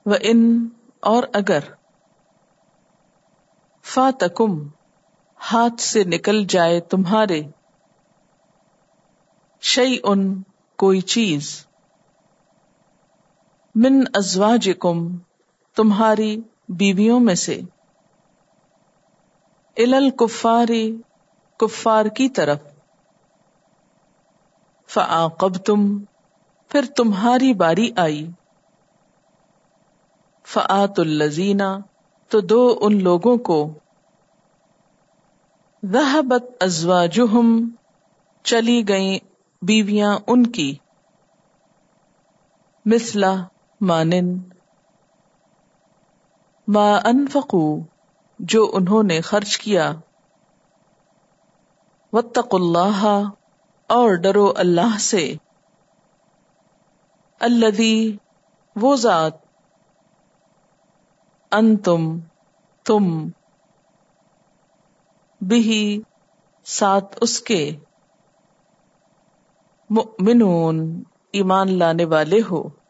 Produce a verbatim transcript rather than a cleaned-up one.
وَإِن اور اگر فاتکم ہاتھ سے نکل جائے تمہارے شیئن کوئی چیز من ازواجکم تمہاری بیویوں میں سے الی الکفار کفار کی طرف فعاقبتم پھر تمہاری باری آئی فآتوا الذین تو دو ان لوگوں کو ذہبت ازواجہم چلی گئیں بیویاں ان کی مثلا مانند ما انفقوا جو انہوں نے خرچ کیا واتقوا اللہ اور ڈرو اللہ سے الذی وہ ذات انتم تم بہی ساتھ اس کے مؤمنون ایمان لانے والے ہو